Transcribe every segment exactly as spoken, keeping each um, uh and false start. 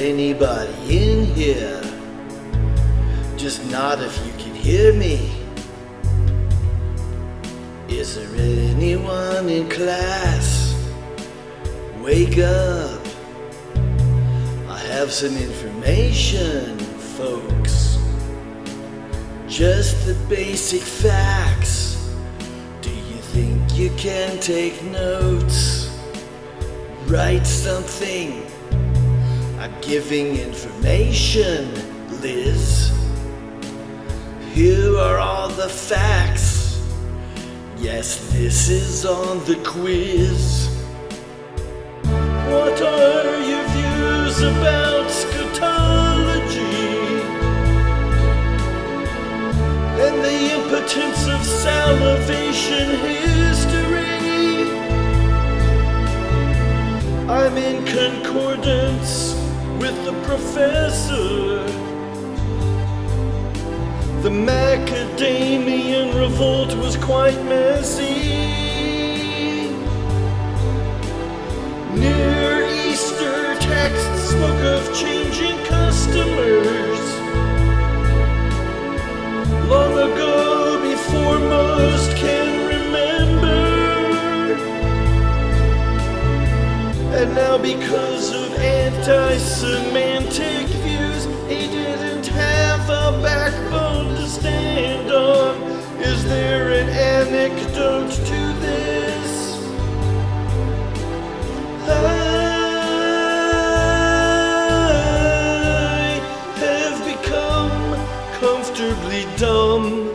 anybody in here? Just nod if you can hear me. Is there anyone in class? Wake up. I have some information, folks. Just the basic facts. Do you think you can take notes? Write something. I'm giving information, Liz. Here are all the facts. Yes, this is on the quiz. What are your views about scatology and the impotence of salivation history? I'm in concordance with the professor. The Macadamian revolt was quite messy. Near Easter texts spoke of changing customers. Long ago, before most can remember. And now because of anti-Semantic views, he didn't have a backbone to stand on. Is there an anecdote to this? I have become comfortably dumb.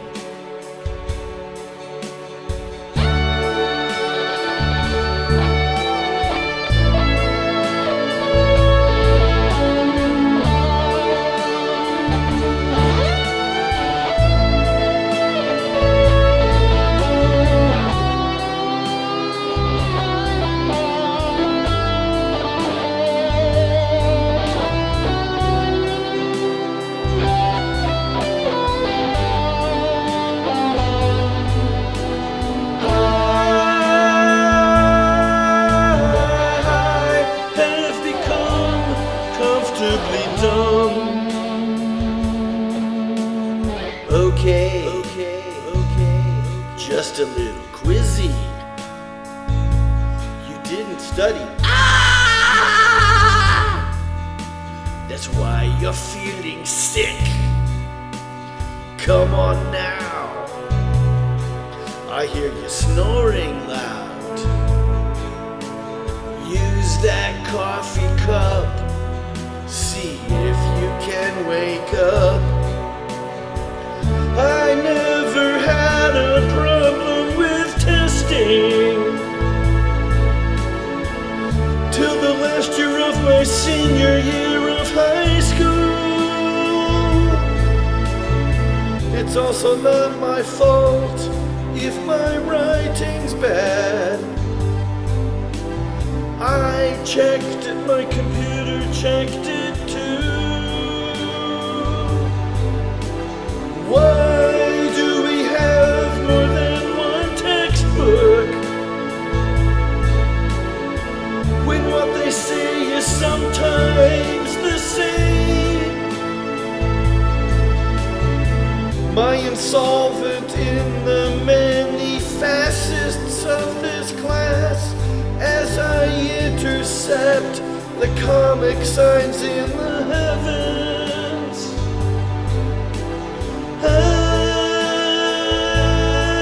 Okay, okay, okay, just a little quizzy. You didn't study. Ah! That's why you're feeling sick. Come on now. I hear you snoring loud. Use that coffee cup. See if you can wake up. I never had a problem with testing till the last year of my senior year of high school. It's also not my fault if my writing's bad. I checked it, my computer checked it too. Why do we have more than one textbook when what they say is sometimes the same? My insolvent in the many facets of this class as I intercept the comic signs in the heavens. I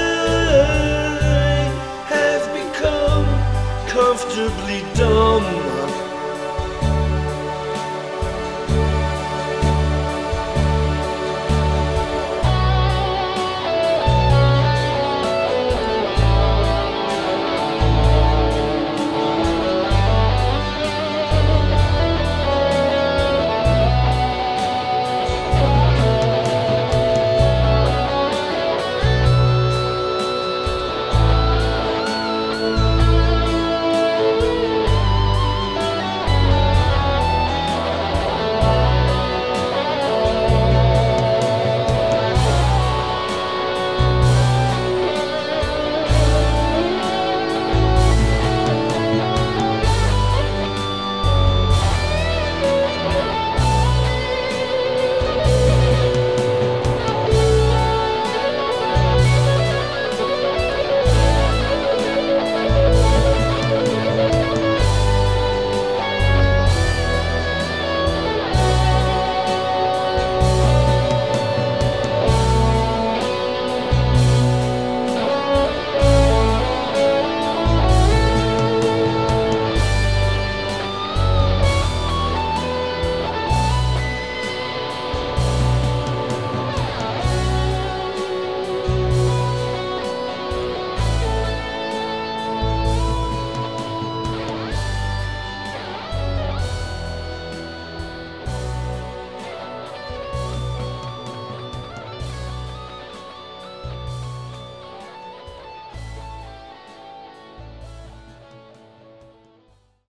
have become comfortably dumb.